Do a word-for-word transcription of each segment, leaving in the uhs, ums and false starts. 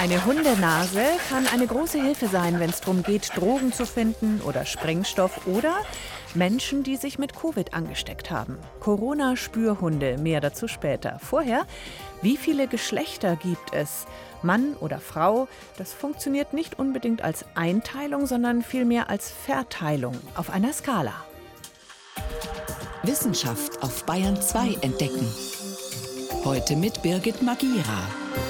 Eine Hundenase kann eine große Hilfe sein, wenn es darum geht, Drogen zu finden oder Sprengstoff oder Menschen, die sich mit Covid angesteckt haben. Corona-Spürhunde, mehr dazu später. Vorher, wie viele Geschlechter gibt es? Mann oder Frau, das funktioniert nicht unbedingt als Einteilung, sondern vielmehr als Verteilung auf einer Skala. Wissenschaft auf Bayern zwei entdecken. Heute mit Birgit Magira.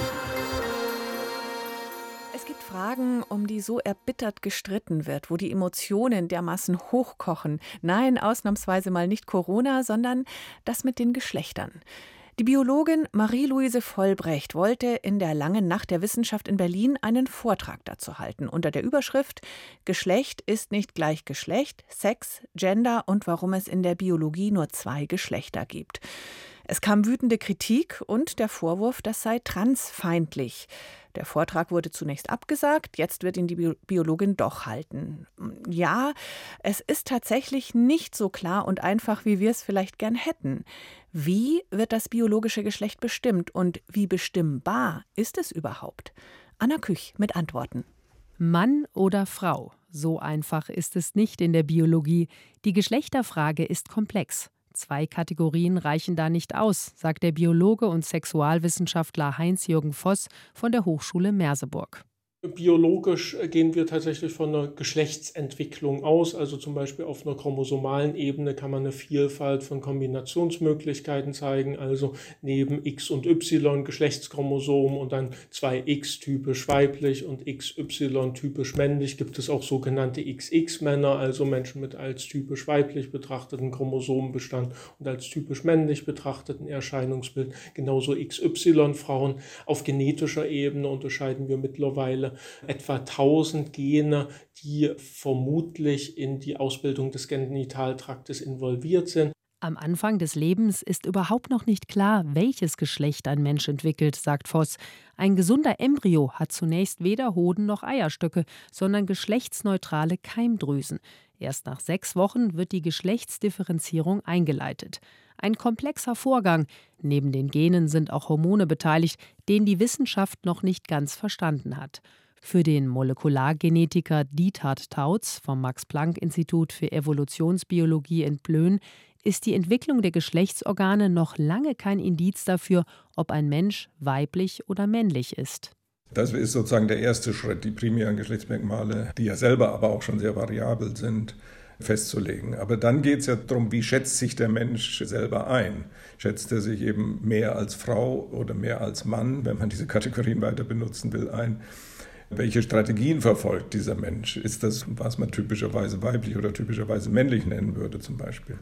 Es gibt Fragen, um die so erbittert gestritten wird, wo die Emotionen dermaßen hochkochen. Nein, ausnahmsweise mal nicht Corona, sondern das mit den Geschlechtern. Die Biologin Marie-Louise Vollbrecht wollte in der langen Nacht der Wissenschaft in Berlin einen Vortrag dazu halten, unter der Überschrift »Geschlecht ist nicht gleich Geschlecht, Sex, Gender und warum es in der Biologie nur zwei Geschlechter gibt«. Es kam wütende Kritik und der Vorwurf, das sei transfeindlich. Der Vortrag wurde zunächst abgesagt, jetzt wird ihn die Biologin doch halten. Ja, es ist tatsächlich nicht so klar und einfach, wie wir es vielleicht gern hätten. Wie wird das biologische Geschlecht bestimmt und wie bestimmbar ist es überhaupt? Anna Küch mit Antworten. Mann oder Frau? So einfach ist es nicht in der Biologie. Die Geschlechterfrage ist komplex. Zwei Kategorien reichen da nicht aus, sagt der Biologe und Sexualwissenschaftler Heinz-Jürgen Voss von der Hochschule Merseburg. Biologisch gehen wir tatsächlich von einer Geschlechtsentwicklung aus, also zum Beispiel auf einer chromosomalen Ebene kann man eine Vielfalt von Kombinationsmöglichkeiten zeigen, also neben X und Y Geschlechtschromosomen und dann zwei X typisch weiblich und X Y typisch männlich gibt es auch sogenannte X X-Männer, also Menschen mit als typisch weiblich betrachteten Chromosomenbestand und als typisch männlich betrachteten Erscheinungsbild, genauso X Y-Frauen. Auf genetischer Ebene unterscheiden wir mittlerweile etwa tausend Gene, die vermutlich in die Ausbildung des Genitaltraktes involviert sind. Am Anfang des Lebens ist überhaupt noch nicht klar, welches Geschlecht ein Mensch entwickelt, sagt Voss. Ein gesunder Embryo hat zunächst weder Hoden noch Eierstöcke, sondern geschlechtsneutrale Keimdrüsen. Erst nach sechs Wochen wird die Geschlechtsdifferenzierung eingeleitet. Ein komplexer Vorgang. Neben den Genen sind auch Hormone beteiligt, den die Wissenschaft noch nicht ganz verstanden hat. Für den Molekulargenetiker Diethard Tautz vom Max-Planck-Institut für Evolutionsbiologie in Plön ist die Entwicklung der Geschlechtsorgane noch lange kein Indiz dafür, ob ein Mensch weiblich oder männlich ist. Das ist sozusagen der erste Schritt, die primären Geschlechtsmerkmale, die ja selber aber auch schon sehr variabel sind, festzulegen. Aber dann geht es ja darum, wie schätzt sich der Mensch selber ein? Schätzt er sich eben mehr als Frau oder mehr als Mann, wenn man diese Kategorien weiter benutzen will, ein? Welche Strategien verfolgt dieser Mensch? Ist das, was man typischerweise weiblich oder typischerweise männlich nennen würde zum Beispiel?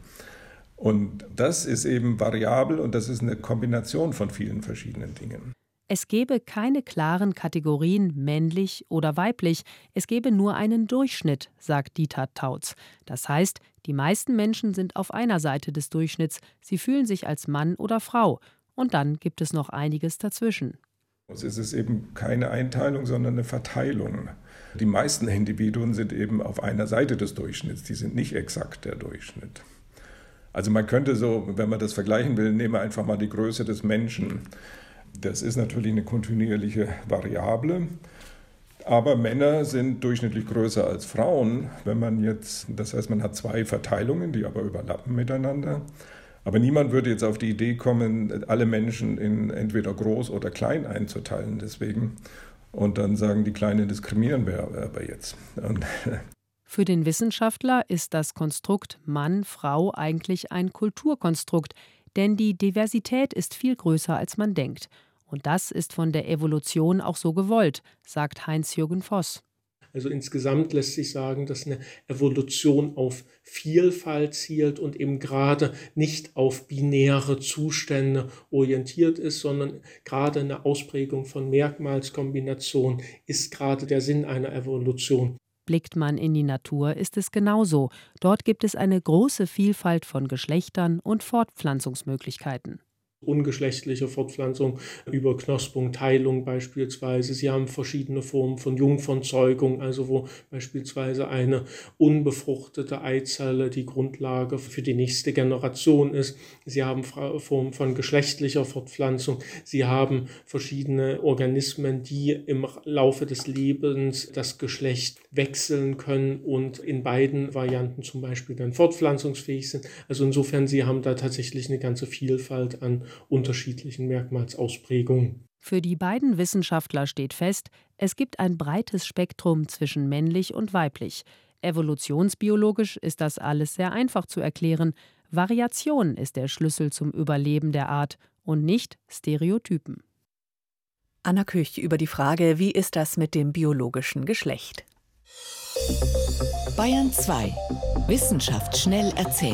Und das ist eben variabel und das ist eine Kombination von vielen verschiedenen Dingen. Es gäbe keine klaren Kategorien männlich oder weiblich, es gäbe nur einen Durchschnitt, sagt Diethard Tautz. Das heißt, die meisten Menschen sind auf einer Seite des Durchschnitts, sie fühlen sich als Mann oder Frau. Und dann gibt es noch einiges dazwischen. Es ist eben keine Einteilung, sondern eine Verteilung. Die meisten Individuen sind eben auf einer Seite des Durchschnitts, die sind nicht exakt der Durchschnitt. Also man könnte so, wenn man das vergleichen will, nehmen wir einfach mal die Größe des Menschen. Das ist natürlich eine kontinuierliche Variable, aber Männer sind durchschnittlich größer als Frauen. Wenn man jetzt, das heißt, man hat zwei Verteilungen, die aber überlappen miteinander. Aber niemand würde jetzt auf die Idee kommen, alle Menschen in entweder groß oder klein einzuteilen. Deswegen und dann sagen, die Kleinen diskriminieren wir aber jetzt. Und Für den Wissenschaftler ist das Konstrukt Mann-Frau eigentlich ein Kulturkonstrukt, denn die Diversität ist viel größer, als man denkt. Und das ist von der Evolution auch so gewollt, sagt Heinz-Jürgen Voss. Also insgesamt lässt sich sagen, dass eine Evolution auf Vielfalt zielt und eben gerade nicht auf binäre Zustände orientiert ist, sondern gerade eine Ausprägung von Merkmalskombinationen ist gerade der Sinn einer Evolution. Blickt man in die Natur, ist es genauso. Dort gibt es eine große Vielfalt von Geschlechtern und Fortpflanzungsmöglichkeiten. ungeschlechtliche Fortpflanzung über Knospung, Teilung beispielsweise. Sie haben verschiedene Formen von Jungfernzeugung, also wo beispielsweise eine unbefruchtete Eizelle die Grundlage für die nächste Generation ist. Sie haben Formen von geschlechtlicher Fortpflanzung. Sie haben verschiedene Organismen, die im Laufe des Lebens das Geschlecht wechseln können und in beiden Varianten zum Beispiel dann fortpflanzungsfähig sind. Also insofern, Sie haben da tatsächlich eine ganze Vielfalt an unterschiedlichen Merkmalsausprägungen. Für die beiden Wissenschaftler steht fest, es gibt ein breites Spektrum zwischen männlich und weiblich. Evolutionsbiologisch ist das alles sehr einfach zu erklären. Variation ist der Schlüssel zum Überleben der Art und nicht Stereotypen. Anna Küch über die Frage, wie ist das mit dem biologischen Geschlecht? Bayern zwei. Wissenschaft schnell erzählt.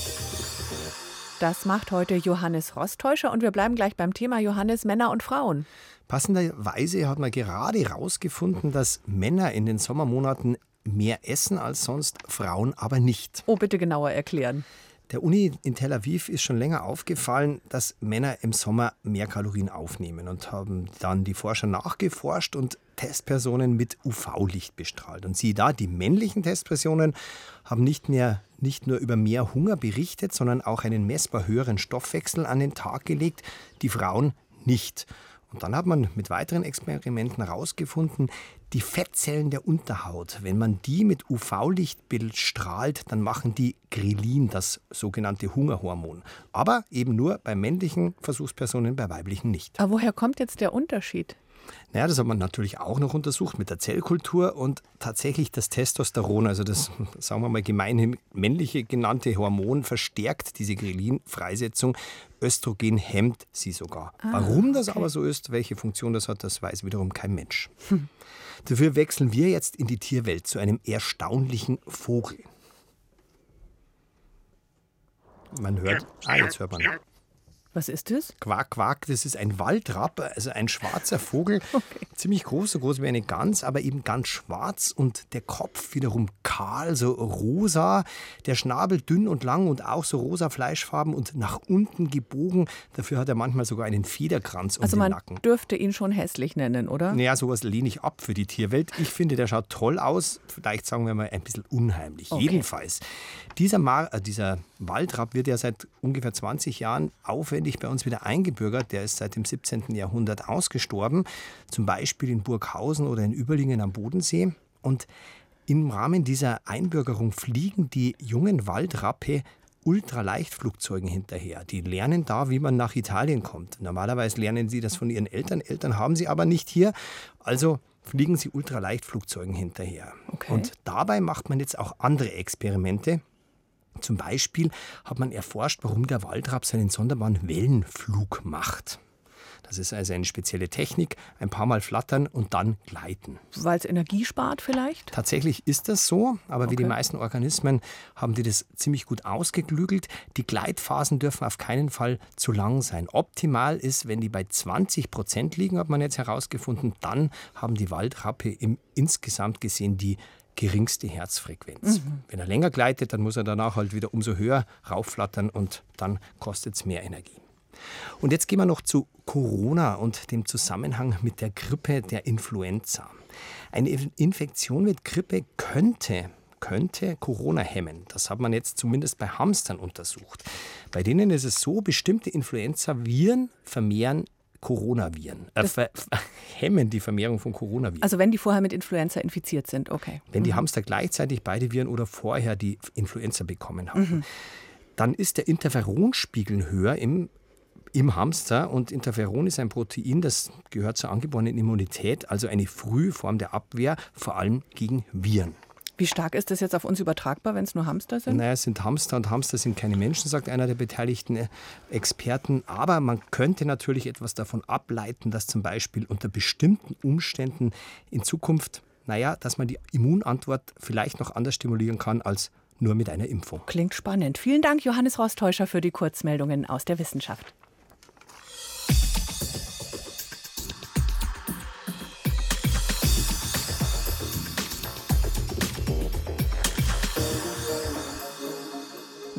Das macht heute Johannes Rostäuscher und wir bleiben gleich beim Thema Johannes, Männer und Frauen. Passenderweise hat man gerade herausgefunden, dass Männer in den Sommermonaten mehr essen als sonst, Frauen aber nicht. Oh, bitte genauer erklären. Der Uni in Tel Aviv ist schon länger aufgefallen, dass Männer im Sommer mehr Kalorien aufnehmen und haben dann die Forscher nachgeforscht und Testpersonen mit U V-Licht bestrahlt. Und siehe da, die männlichen Testpersonen haben nicht mehr, nicht nur über mehr Hunger berichtet, sondern auch einen messbar höheren Stoffwechsel an den Tag gelegt, die Frauen nicht. Und dann hat man mit weiteren Experimenten herausgefunden, die Fettzellen der Unterhaut, wenn man die mit U V-Licht bestrahlt, dann machen die Grelin, das sogenannte Hungerhormon. Aber eben nur bei männlichen Versuchspersonen, bei weiblichen nicht. Aber woher kommt jetzt der Unterschied? Naja, das hat man natürlich auch noch untersucht mit der Zellkultur und tatsächlich das Testosteron, also das, sagen wir mal, gemeinhin männliche genannte Hormon, verstärkt diese Grelin-Freisetzung. Östrogen hemmt sie sogar. Ah, Warum das okay. aber so ist, welche Funktion das hat, das weiß wiederum kein Mensch. Hm. Dafür wechseln wir jetzt in die Tierwelt zu einem erstaunlichen Vogel. Man hört, ah, jetzt hört man. Was ist das? Quack, quack, das ist ein Waldrapp, also ein schwarzer Vogel, okay. ziemlich groß, so groß wie eine Gans, aber eben ganz schwarz und der Kopf wiederum kahl, so rosa, der Schnabel dünn und lang und auch so rosa Fleischfarben und nach unten gebogen, dafür hat er manchmal sogar einen Federkranz um also den Nacken. Also man dürfte ihn schon hässlich nennen, oder? Naja, sowas lehne ich ab für die Tierwelt. Ich finde, der schaut toll aus, vielleicht sagen wir mal ein bisschen unheimlich. Okay. Jedenfalls, dieser, Mar- äh, dieser Waldrapp wird ja seit ungefähr zwanzig Jahren aufwendig bei uns wieder eingebürgert. Der ist seit dem siebzehnten Jahrhundert ausgestorben, zum Beispiel in Burghausen oder in Überlingen am Bodensee. Und im Rahmen dieser Einbürgerung fliegen die jungen Waldrappe Ultraleichtflugzeugen hinterher. Die lernen da, wie man nach Italien kommt. Normalerweise lernen sie das von ihren Eltern. Eltern haben sie aber nicht hier. Also fliegen sie Ultraleichtflugzeugen hinterher. Okay. Und dabei macht man jetzt auch andere Experimente. Zum Beispiel hat man erforscht, warum der Waldrapp so einen sonderbaren Wellenflug macht. Das ist also eine spezielle Technik, ein paar Mal flattern und dann gleiten. Weil es Energie spart vielleicht? Tatsächlich ist das so, aber Okay. wie die meisten Organismen haben die das ziemlich gut ausgeklügelt. Die Gleitphasen dürfen auf keinen Fall zu lang sein. Optimal ist, wenn die bei zwanzig Prozent liegen, hat man jetzt herausgefunden, dann haben die Waldrappe im insgesamt gesehen die geringste Herzfrequenz. Mhm. Wenn er länger gleitet, dann muss er danach halt wieder umso höher raufflattern und dann kostet es mehr Energie. Und jetzt gehen wir noch zu Corona und dem Zusammenhang mit der Grippe, der Influenza. Eine Infektion mit Grippe könnte, könnte Corona hemmen. Das hat man jetzt zumindest bei Hamstern untersucht. Bei denen ist es so, bestimmte Influenza-Viren vermehren Coronaviren, äh, ver- hemmen die Vermehrung von Coronaviren. Also wenn die vorher mit Influenza infiziert sind, okay. Wenn die Mhm. Hamster gleichzeitig beide Viren oder vorher die Influenza bekommen haben, Mhm. dann ist der Interferonspiegel höher im, im Hamster. Und Interferon ist ein Protein, das gehört zur angeborenen Immunität, also eine frühe Form der Abwehr, vor allem gegen Viren. Wie stark ist das jetzt auf uns übertragbar, wenn es nur Hamster sind? Naja, es sind Hamster und Hamster sind keine Menschen, sagt einer der beteiligten Experten. Aber man könnte natürlich etwas davon ableiten, dass zum Beispiel unter bestimmten Umständen in Zukunft, naja, dass man die Immunantwort vielleicht noch anders stimulieren kann als nur mit einer Impfung. Klingt spannend. Vielen Dank, Johannes Rostäuscher, für die Kurzmeldungen aus der Wissenschaft.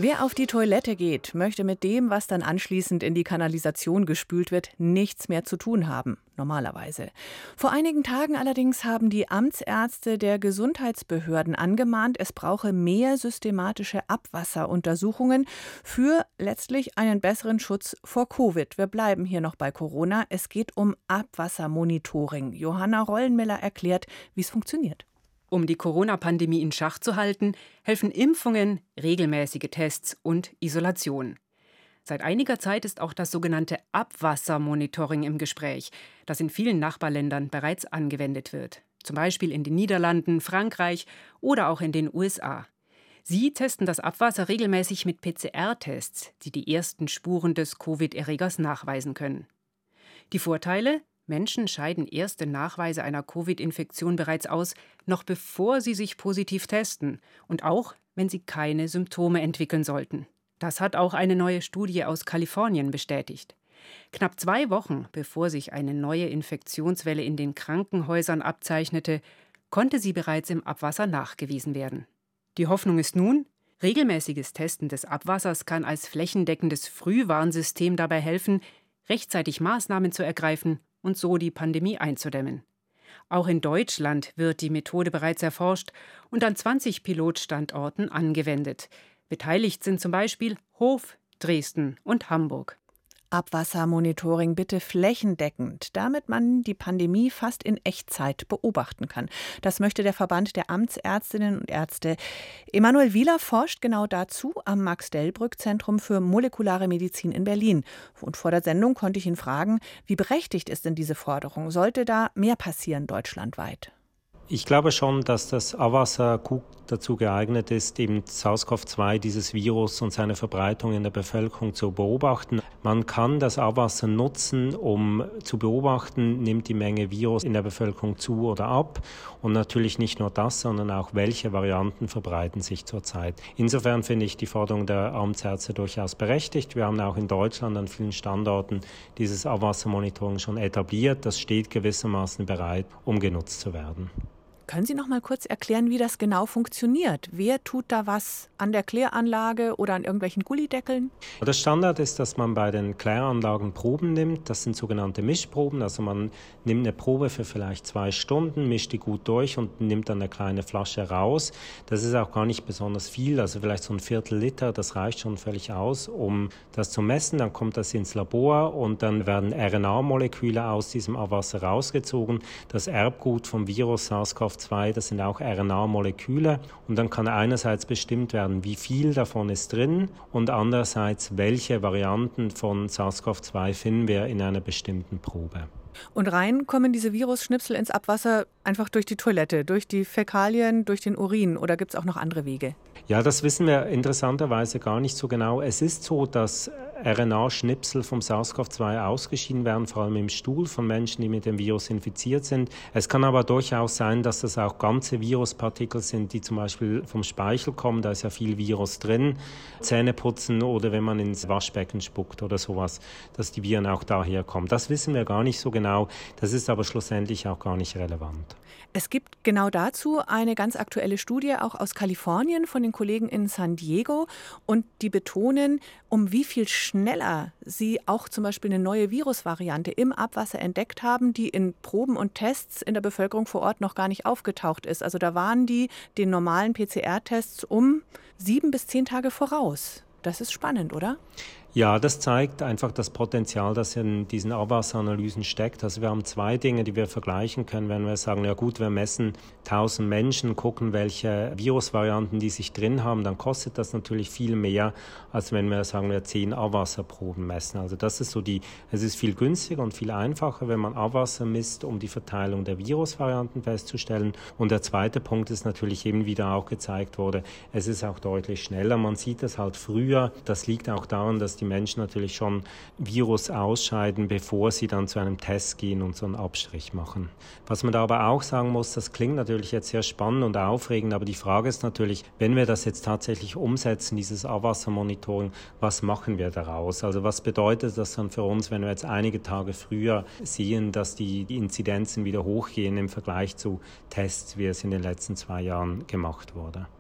Wer auf die Toilette geht, möchte mit dem, was dann anschließend in die Kanalisation gespült wird, nichts mehr zu tun haben, normalerweise. Vor einigen Tagen allerdings haben die Amtsärzte der Gesundheitsbehörden angemahnt, es brauche mehr systematische Abwasseruntersuchungen für letztlich einen besseren Schutz vor Covid. Wir bleiben hier noch bei Corona. Es geht um Abwassermonitoring. Johanna Rollenmiller erklärt, wie es funktioniert. Um die Corona-Pandemie in Schach zu halten, helfen Impfungen, regelmäßige Tests und Isolation. Seit einiger Zeit ist auch das sogenannte Abwassermonitoring im Gespräch, das in vielen Nachbarländern bereits angewendet wird. Zum Beispiel in den Niederlanden, Frankreich oder auch in den U S A. Sie testen das Abwasser regelmäßig mit P C R-Tests, die die ersten Spuren des Covid-Erregers nachweisen können. Die Vorteile? Menschen scheiden erste Nachweise einer Covid-Infektion bereits aus, noch bevor sie sich positiv testen und auch, wenn sie keine Symptome entwickeln sollten. Das hat auch eine neue Studie aus Kalifornien bestätigt. Knapp zwei Wochen bevor sich eine neue Infektionswelle in den Krankenhäusern abzeichnete, konnte sie bereits im Abwasser nachgewiesen werden. Die Hoffnung ist nun, regelmäßiges Testen des Abwassers kann als flächendeckendes Frühwarnsystem dabei helfen, rechtzeitig Maßnahmen zu ergreifen und so die Pandemie einzudämmen. Auch in Deutschland wird die Methode bereits erforscht und an zwanzig Pilotstandorten angewendet. Beteiligt sind zum Beispiel Hof, Dresden und Hamburg. Abwassermonitoring bitte flächendeckend, damit man die Pandemie fast in Echtzeit beobachten kann. Das möchte der Verband der Amtsärztinnen und Ärzte. Emanuel Wieler forscht genau dazu am Max-Delbrück-Zentrum für molekulare Medizin in Berlin. Und vor der Sendung konnte ich ihn fragen, wie berechtigt ist denn diese Forderung? Sollte da mehr passieren deutschlandweit? Ich glaube schon, dass das Abwasser gut dazu geeignet ist, eben SARS-C o V zwei, dieses Virus und seine Verbreitung in der Bevölkerung zu beobachten. Man kann das Abwasser nutzen, um zu beobachten, nimmt die Menge Virus in der Bevölkerung zu oder ab. Und natürlich nicht nur das, sondern auch, welche Varianten verbreiten sich zurzeit. Insofern finde ich die Forderung der Amtsärzte durchaus berechtigt. Wir haben auch in Deutschland an vielen Standorten dieses Abwassermonitoring schon etabliert. Das steht gewissermaßen bereit, um genutzt zu werden. Können Sie noch mal kurz erklären, wie das genau funktioniert? Wer tut da was an der Kläranlage oder an irgendwelchen Gullideckeln? Der Standard ist, dass man bei den Kläranlagen Proben nimmt. Das sind sogenannte Mischproben. Also man nimmt eine Probe für vielleicht zwei Stunden, mischt die gut durch und nimmt dann eine kleine Flasche raus. Das ist auch gar nicht besonders viel, also vielleicht so ein Viertel Liter. Das reicht schon völlig aus, um das zu messen. Dann kommt das ins Labor und dann werden R N A-Moleküle aus diesem Abwasser rausgezogen. Das Erbgut vom Virus SARS-C o V zwei, das sind auch R N A-Moleküle und dann kann einerseits bestimmt werden, wie viel davon ist drin und andererseits, welche Varianten von SARS-C o V zwei finden wir in einer bestimmten Probe. Und rein kommen diese Virusschnipsel ins Abwasser einfach durch die Toilette, durch die Fäkalien, durch den Urin oder gibt es auch noch andere Wege? Ja, das wissen wir interessanterweise gar nicht so genau. Es ist so, dass R N A-Schnipsel vom SARS-C o V zwei ausgeschieden werden, vor allem im Stuhl von Menschen, die mit dem Virus infiziert sind. Es kann aber durchaus sein, dass das auch ganze Viruspartikel sind, die zum Beispiel vom Speichel kommen. Da ist ja viel Virus drin. Zähneputzen oder wenn man ins Waschbecken spuckt oder sowas, dass die Viren auch daher kommen. Das wissen wir gar nicht so genau. Das ist aber schlussendlich auch gar nicht relevant. Es gibt genau dazu eine ganz aktuelle Studie, auch aus Kalifornien, von den Kollegen in San Diego. Und die betonen, um wie viel schneller sie auch zum Beispiel eine neue Virusvariante im Abwasser entdeckt haben, die in Proben und Tests in der Bevölkerung vor Ort noch gar nicht aufgetaucht ist. Also da waren die den normalen P C R-Tests um sieben bis zehn Tage voraus. Das ist spannend, oder? Ja, das zeigt einfach das Potenzial, das in diesen Abwasseranalysen steckt. Also wir haben zwei Dinge, die wir vergleichen können, wenn wir sagen, ja gut, wir messen tausend Menschen, gucken, welche Virusvarianten die sich drin haben, dann kostet das natürlich viel mehr, als wenn wir sagen, wir zehn Abwasserproben messen. Also das ist so die, es ist viel günstiger und viel einfacher, wenn man Abwasser misst, um die Verteilung der Virusvarianten festzustellen. Und der zweite Punkt ist natürlich eben, wie da auch gezeigt wurde, es ist auch deutlich schneller. Man sieht das halt früher. Das liegt auch daran, dass die die Menschen natürlich schon Virus ausscheiden, bevor sie dann zu einem Test gehen und so einen Abstrich machen. Was man da aber auch sagen muss, das klingt natürlich jetzt sehr spannend und aufregend, aber die Frage ist natürlich, wenn wir das jetzt tatsächlich umsetzen, dieses Abwassermonitoring, was machen wir daraus? Also was bedeutet das dann für uns, wenn wir jetzt einige Tage früher sehen, dass die, die Inzidenzen wieder hochgehen im Vergleich zu Tests, wie es in den letzten zwei Jahren gemacht wurde?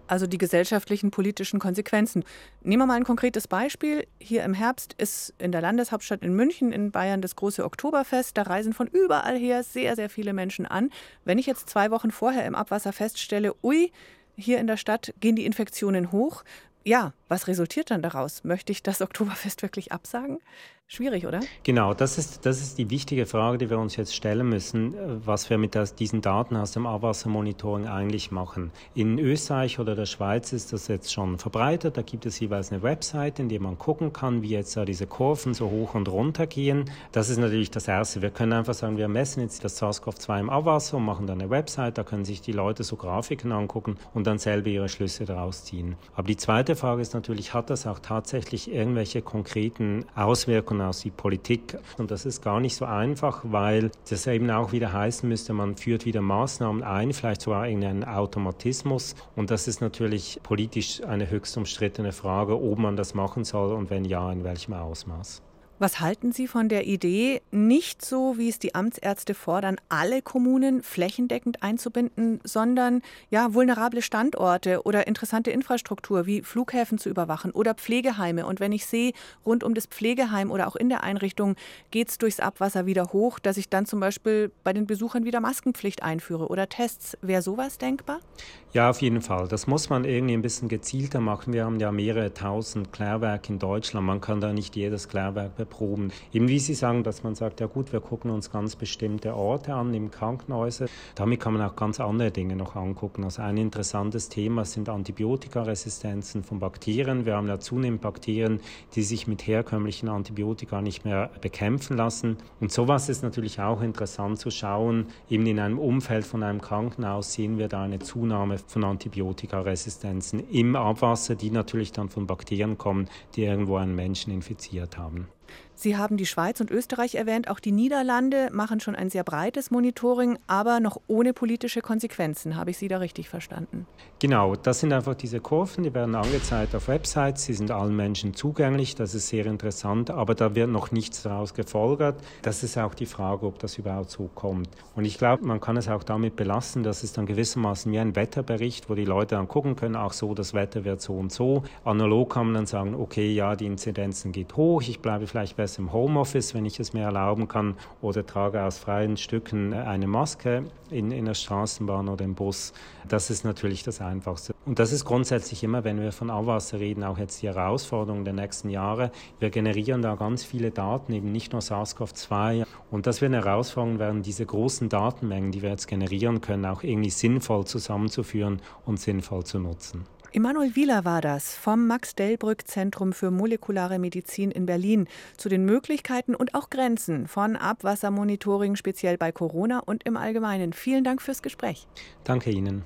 Also die gesellschaftlichen, politischen Konsequenzen. Nehmen wir mal ein konkretes Beispiel. Hier im Herbst ist in der Landeshauptstadt in München in Bayern das große Oktoberfest. Da reisen von überall her sehr, sehr viele Menschen an. Wenn ich jetzt zwei Wochen vorher im Abwasser feststelle, ui, hier in der Stadt gehen die Infektionen hoch. Ja, was resultiert dann daraus? Möchte ich das Oktoberfest wirklich absagen? Schwierig, oder? Genau, das ist, das ist die wichtige Frage, die wir uns jetzt stellen müssen, was wir mit das, diesen Daten aus dem Abwassermonitoring eigentlich machen. In Österreich oder der Schweiz ist das jetzt schon verbreitet. Da gibt es jeweils eine Website, in der man gucken kann, wie jetzt da diese Kurven so hoch und runter gehen. Das ist natürlich das Erste. Wir können einfach sagen, wir messen jetzt das SARS-C o V zwei im Abwasser und machen dann eine Website. Da können sich die Leute so Grafiken angucken und dann selber ihre Schlüsse daraus ziehen. Aber die zweite Frage ist natürlich, hat das auch tatsächlich irgendwelche konkreten Auswirkungen aus die Politik? Und das ist gar nicht so einfach, weil das eben auch wieder heißen müsste, man führt wieder Maßnahmen ein, vielleicht sogar irgendeinen Automatismus. Und das ist natürlich politisch eine höchst umstrittene Frage, ob man das machen soll und wenn ja, in welchem Ausmaß. Was halten Sie von der Idee, nicht so, wie es die Amtsärzte fordern, alle Kommunen flächendeckend einzubinden, sondern ja, vulnerable Standorte oder interessante Infrastruktur wie Flughäfen zu überwachen oder Pflegeheime? Und wenn ich sehe, rund um das Pflegeheim oder auch in der Einrichtung geht es durchs Abwasser wieder hoch, dass ich dann zum Beispiel bei den Besuchern wieder Maskenpflicht einführe oder Tests. Wäre sowas denkbar? Ja, auf jeden Fall. Das muss man irgendwie ein bisschen gezielter machen. Wir haben ja mehrere tausend Klärwerke in Deutschland. Man kann da nicht jedes Klärwerk beproben. Eben wie Sie sagen, dass man sagt, ja gut, wir gucken uns ganz bestimmte Orte an, im Krankenhäuser. Damit kann man auch ganz andere Dinge noch angucken. Also ein interessantes Thema sind Antibiotikaresistenzen von Bakterien. Wir haben ja zunehmend Bakterien, die sich mit herkömmlichen Antibiotika nicht mehr bekämpfen lassen. Und sowas ist natürlich auch interessant zu schauen. Eben in einem Umfeld von einem Krankenhaus sehen wir da eine Zunahme von Antibiotikaresistenzen im Abwasser, die natürlich dann von Bakterien kommen, die irgendwo einen Menschen infiziert haben. Sie haben die Schweiz und Österreich erwähnt, auch die Niederlande machen schon ein sehr breites Monitoring, aber noch ohne politische Konsequenzen. Habe ich Sie da richtig verstanden? Genau, das sind einfach diese Kurven, die werden angezeigt auf Websites, sie sind allen Menschen zugänglich, das ist sehr interessant, aber da wird noch nichts daraus gefolgert. Das ist auch die Frage, ob das überhaupt so kommt. Und ich glaube, man kann es auch damit belassen, dass es dann gewissermaßen wie ein Wetterbericht, wo die Leute dann gucken können, ach so, das Wetter wird so und so. Analog kann man dann sagen, okay, ja, die Inzidenzen geht hoch, ich bleibe vielleicht besser im Homeoffice, wenn ich es mir erlauben kann, oder trage aus freien Stücken eine Maske in, in der Straßenbahn oder im Bus. Das ist natürlich das Einfachste. Und das ist grundsätzlich immer, wenn wir von Abwasser reden, auch jetzt die Herausforderung der nächsten Jahre. Wir generieren da ganz viele Daten, eben nicht nur SARS-C o V zwei. Und das wird eine Herausforderung werden, diese großen Datenmengen, die wir jetzt generieren können, auch irgendwie sinnvoll zusammenzuführen und sinnvoll zu nutzen. Emanuel Wieler war das vom Max-Delbrück-Zentrum für molekulare Medizin in Berlin zu den Möglichkeiten und auch Grenzen von Abwassermonitoring, speziell bei Corona und im Allgemeinen. Vielen Dank fürs Gespräch. Danke Ihnen.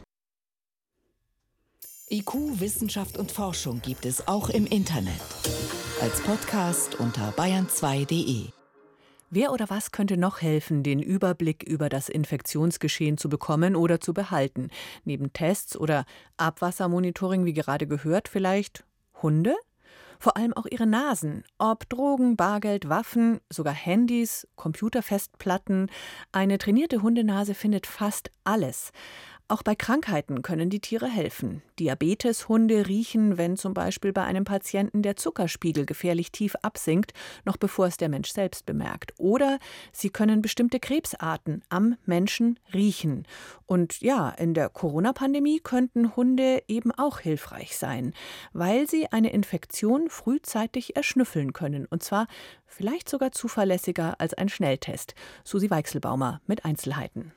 I Q, Wissenschaft und Forschung gibt es auch im Internet. Als Podcast unter bayern zwei punkt de. Wer oder was könnte noch helfen, den Überblick über das Infektionsgeschehen zu bekommen oder zu behalten? Neben Tests oder Abwassermonitoring, wie gerade gehört, vielleicht Hunde? Vor allem auch ihre Nasen. Ob Drogen, Bargeld, Waffen, sogar Handys, Computerfestplatten. Eine trainierte Hundenase findet fast alles. Auch bei Krankheiten können die Tiere helfen. Diabeteshunde riechen, wenn zum Beispiel bei einem Patienten der Zuckerspiegel gefährlich tief absinkt, noch bevor es der Mensch selbst bemerkt. Oder sie können bestimmte Krebsarten am Menschen riechen. Und ja, in der Corona-Pandemie könnten Hunde eben auch hilfreich sein, weil sie eine Infektion frühzeitig erschnüffeln können. Und zwar vielleicht sogar zuverlässiger als ein Schnelltest. Susi Weichselbaumer mit Einzelheiten.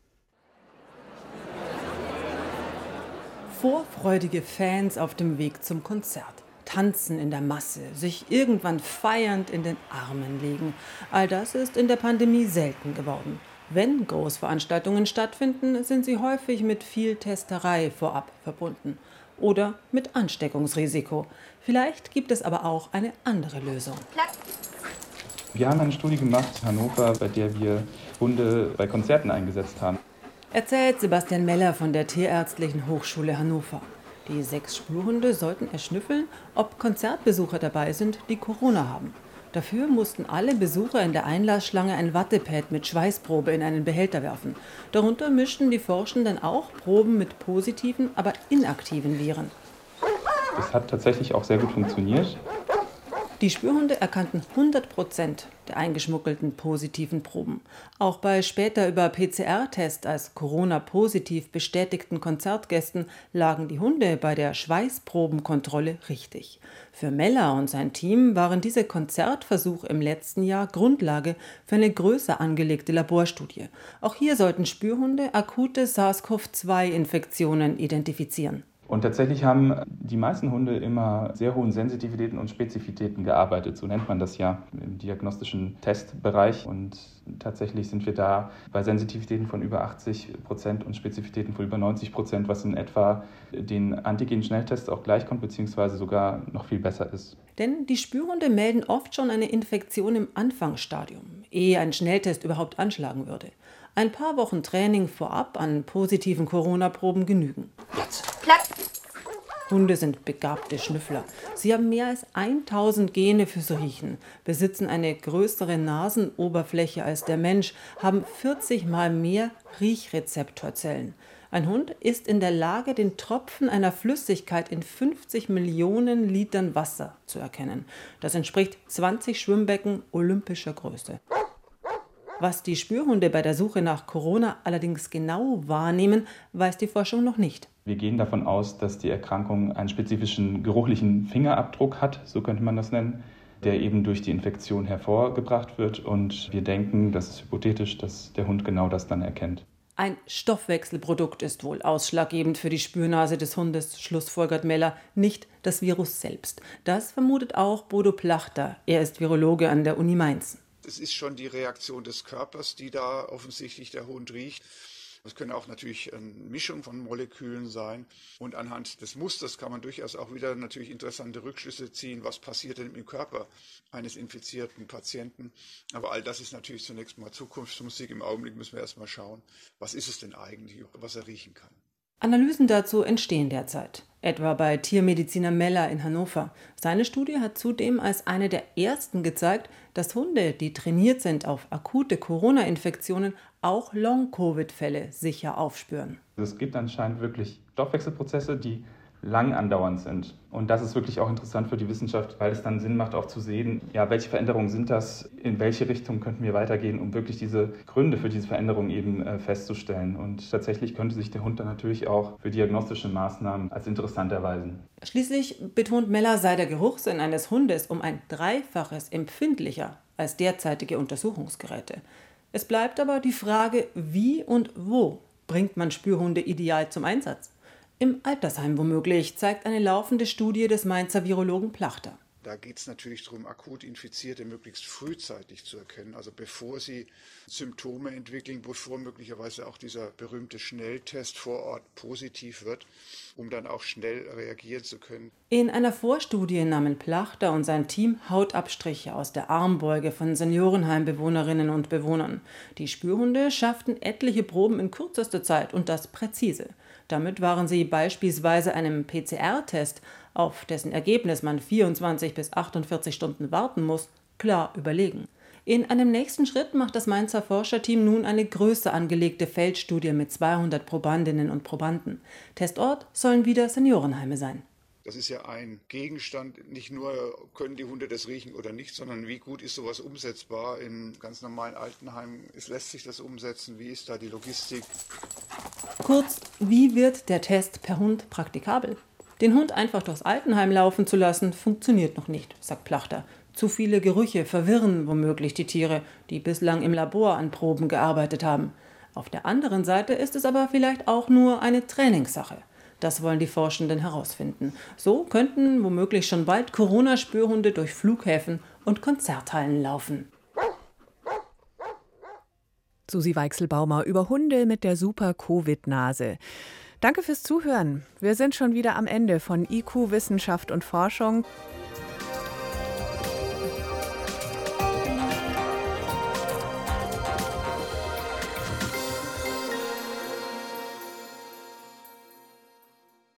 Vorfreudige Fans auf dem Weg zum Konzert, tanzen in der Masse, sich irgendwann feiernd in den Armen legen. All das ist in der Pandemie selten geworden. Wenn Großveranstaltungen stattfinden, sind sie häufig mit viel Testerei vorab verbunden oder mit Ansteckungsrisiko. Vielleicht gibt es aber auch eine andere Lösung. Wir haben eine Studie gemacht in Hannover, bei der wir Hunde bei Konzerten eingesetzt haben. Erzählt Sebastian Meller von der Tierärztlichen Hochschule Hannover. Die sechs Spürhunde sollten erschnüffeln, ob Konzertbesucher dabei sind, die Corona haben. Dafür mussten alle Besucher in der Einlassschlange ein Wattepad mit Schweißprobe in einen Behälter werfen. Darunter mischten die Forschenden auch Proben mit positiven, aber inaktiven Viren. Das hat tatsächlich auch sehr gut funktioniert. Die Spürhunde erkannten hundert Prozent der eingeschmuggelten positiven Proben. Auch bei später über P C R-Test als Corona-positiv bestätigten Konzertgästen lagen die Hunde bei der Schweißprobenkontrolle richtig. Für Meller und sein Team waren diese Konzertversuche im letzten Jahr Grundlage für eine größer angelegte Laborstudie. Auch hier sollten Spürhunde akute SARS-C o V zwei Infektionen identifizieren. Und tatsächlich haben die meisten Hunde immer sehr hohen Sensitivitäten und Spezifitäten gearbeitet. So nennt man das ja im diagnostischen Testbereich. Und tatsächlich sind wir da bei Sensitivitäten von über achtzig Prozent und Spezifitäten von über neunzig Prozent, was in etwa den Antigen-Schnelltests auch gleichkommt, beziehungsweise sogar noch viel besser ist. Denn die Spürhunde melden oft schon eine Infektion im Anfangsstadium, ehe ein Schnelltest überhaupt anschlagen würde. Ein paar Wochen Training vorab an positiven Corona-Proben genügen. Hunde sind begabte Schnüffler. Sie haben mehr als tausend Gene fürs Riechen, besitzen eine größere Nasenoberfläche als der Mensch, haben vierzig Mal mehr Riechrezeptorzellen. Ein Hund ist in der Lage, den Tropfen einer Flüssigkeit in fünfzig Millionen Litern Wasser zu erkennen. Das entspricht zwanzig Schwimmbecken olympischer Größe. Was die Spürhunde bei der Suche nach Corona allerdings genau wahrnehmen, weiß die Forschung noch nicht. Wir gehen davon aus, dass die Erkrankung einen spezifischen geruchlichen Fingerabdruck hat, so könnte man das nennen, der eben durch die Infektion hervorgebracht wird. Und wir denken, das ist hypothetisch, dass der Hund genau das dann erkennt. Ein Stoffwechselprodukt ist wohl ausschlaggebend für die Spürnase des Hundes, schlussfolgert Meller, nicht das Virus selbst. Das vermutet auch Bodo Plachter. Er ist Virologe an der Uni Mainz. Es ist schon die Reaktion des Körpers, die da offensichtlich der Hund riecht. Das können auch natürlich eine Mischung von Molekülen sein. Und anhand des Musters kann man durchaus auch wieder natürlich interessante Rückschlüsse ziehen, was passiert denn im Körper eines infizierten Patienten. Aber all das ist natürlich zunächst mal Zukunftsmusik. Im Augenblick müssen wir erst mal schauen, was ist es denn eigentlich, was er riechen kann. Analysen dazu entstehen derzeit, etwa bei Tiermediziner Meller in Hannover. Seine Studie hat zudem als eine der ersten gezeigt, dass Hunde, die trainiert sind auf akute Corona-Infektionen, auch Long-Covid-Fälle sicher aufspüren. Es gibt anscheinend wirklich Stoffwechselprozesse, die lang andauernd sind. Und das ist wirklich auch interessant für die Wissenschaft, weil es dann Sinn macht, auch zu sehen, ja, welche Veränderungen sind das, in welche Richtung könnten wir weitergehen, um wirklich diese Gründe für diese Veränderungen eben äh, festzustellen. Und tatsächlich könnte sich der Hund dann natürlich auch für diagnostische Maßnahmen als interessant erweisen. Schließlich betont Meller, sei der Geruchssinn eines Hundes um ein Dreifaches empfindlicher als derzeitige Untersuchungsgeräte. Es bleibt aber die Frage, wie und wo bringt man Spürhunde ideal zum Einsatz? Im Altersheim womöglich, zeigt eine laufende Studie des Mainzer Virologen Plachter. Da geht es natürlich darum, akut Infizierte möglichst frühzeitig zu erkennen, also bevor sie Symptome entwickeln, bevor möglicherweise auch dieser berühmte Schnelltest vor Ort positiv wird, um dann auch schnell reagieren zu können. In einer Vorstudie nahmen Plachter und sein Team Hautabstriche aus der Armbeuge von Seniorenheimbewohnerinnen und Bewohnern. Die Spürhunde schafften etliche Proben in kürzester Zeit und das präzise. Damit waren sie beispielsweise einem P C R-Test, auf dessen Ergebnis man vierundzwanzig bis achtundvierzig Stunden warten muss, klar überlegen. In einem nächsten Schritt macht das Mainzer Forscherteam nun eine größer angelegte Feldstudie mit zweihundert Probandinnen und Probanden. Testort sollen wieder Seniorenheime sein. Das ist ja ein Gegenstand, nicht nur können die Hunde das riechen oder nicht, sondern wie gut ist sowas umsetzbar in ganz normalen Altenheimen. Es lässt sich das umsetzen, wie ist da die Logistik? Kurz, wie wird der Test per Hund praktikabel? Den Hund einfach durchs Altenheim laufen zu lassen, funktioniert noch nicht, sagt Plachter. Zu viele Gerüche verwirren womöglich die Tiere, die bislang im Labor an Proben gearbeitet haben. Auf der anderen Seite ist es aber vielleicht auch nur eine Trainingssache. Das wollen die Forschenden herausfinden. So könnten womöglich schon bald Corona-Spürhunde durch Flughäfen und Konzerthallen laufen. Susi Weichselbaumer über Hunde mit der Super-Covid-Nase. Danke fürs Zuhören. Wir sind schon wieder am Ende von I Q Wissenschaft und Forschung.